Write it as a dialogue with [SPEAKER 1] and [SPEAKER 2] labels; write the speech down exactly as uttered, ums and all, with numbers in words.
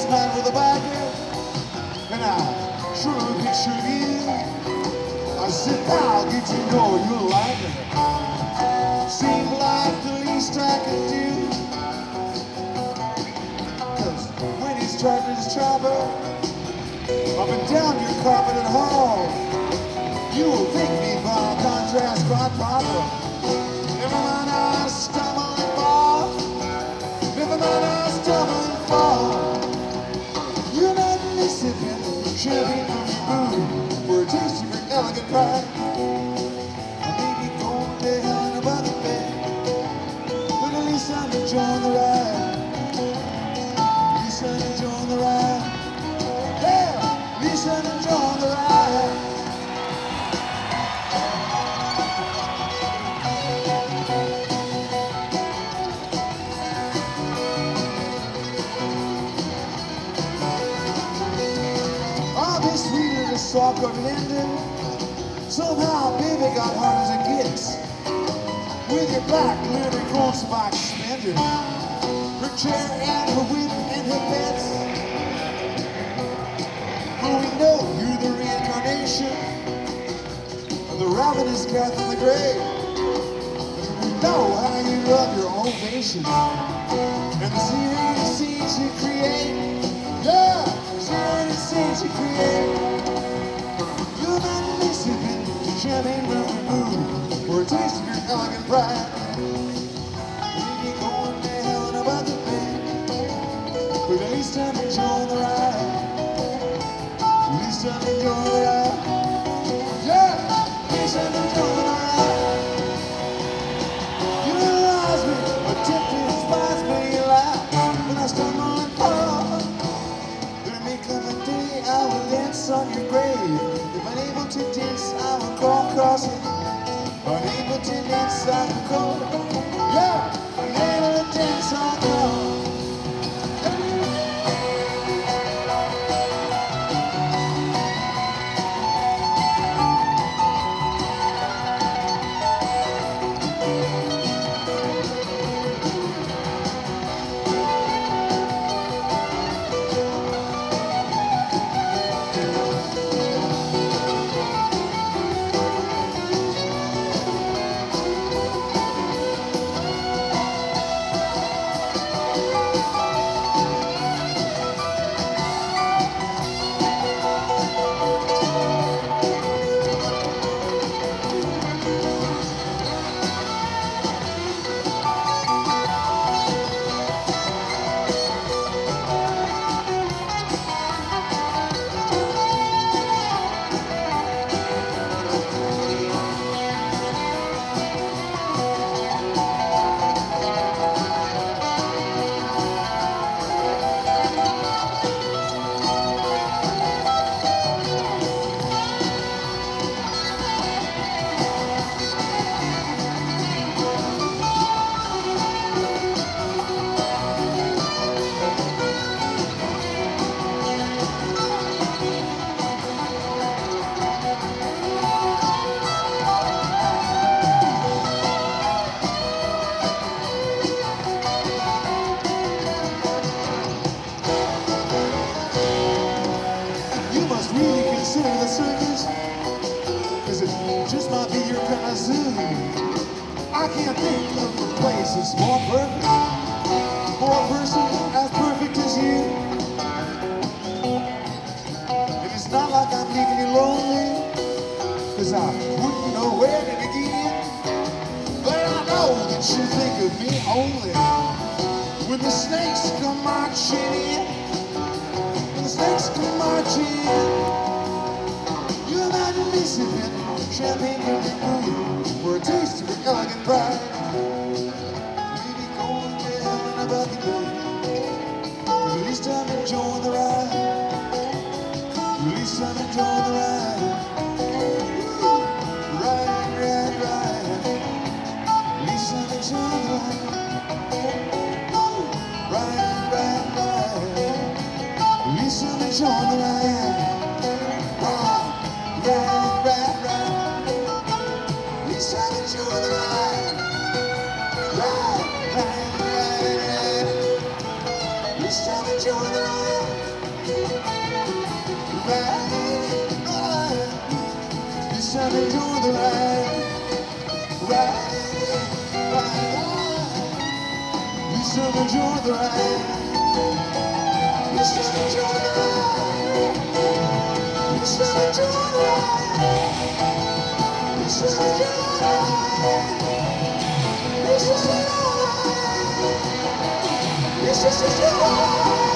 [SPEAKER 1] night with a biker, and I sure picture you. I said, I'll get to know you like it. Seemed like the least I could do. Cause when he's driving his chopper up and down your carpeted hall, you will think me by contrast quite proper. Never mind I stumble and fall. Never mind I stumble and fall. You're not sipping champagne from your booty for a taste of your elegant pride. I may be going to hell in a bucket bed, but at least I'm enjoying the ride. At least I'm enjoying the ride. Yeah, at least I'm enjoying the ride. Sweet little soft of Linden. Somehow baby got hard as it gets. With your black leather corn spike suspended, her chair and her whip and her bets. For we know you're the reincarnation of the ravenous cat in the grave. We know how you love your ovation and the series scenes you create. Yeah, series scenes you create. You're not sipping champagne from your booty for a taste of your elegant pride. Maybe going to hell in a bucket bed, but at least I'm enjoying the ride. At least I'm enjoying the ride. Yeah, at least I'm enjoying the ride. You realize me, a tip to despise me, you lie. When I stumble and fall, there may come a day I will dance on your grave. If unable to dance, I will crawl across it. Unable to dance, I will crawl. Yeah, unable to dance, I'll crawl. Consider the circus, cause it just might be your kind of zoo. I can't think of a place that's more perfect for a person as perfect as you. And it's not like I'm leaving you lonely, cause I wouldn't know where to begin. But I know that you think of me only when the snakes come marching in. When the snakes come marching in. You're not sipping champagne from your booty for a taste of your elegant pride. Maybe going to hell in a bucket bed, but at least I'm enjoying the ride. At least I'm enjoying the ride. Ride, ride, ride. At least I'm enjoying the ride. Ride, ride, ride. At least I'm enjoying the ride. Ride, ride, ride. At least I'm enjoying the ride. Ride, ride, ride, ride. At least I'm enjoying the ride. right, right. It's time to do the right, right, right, right. It's time to do the right. It's time to do the right. It's time to do the right. It's time to do the right. It's time to do the right. It's time to do the right.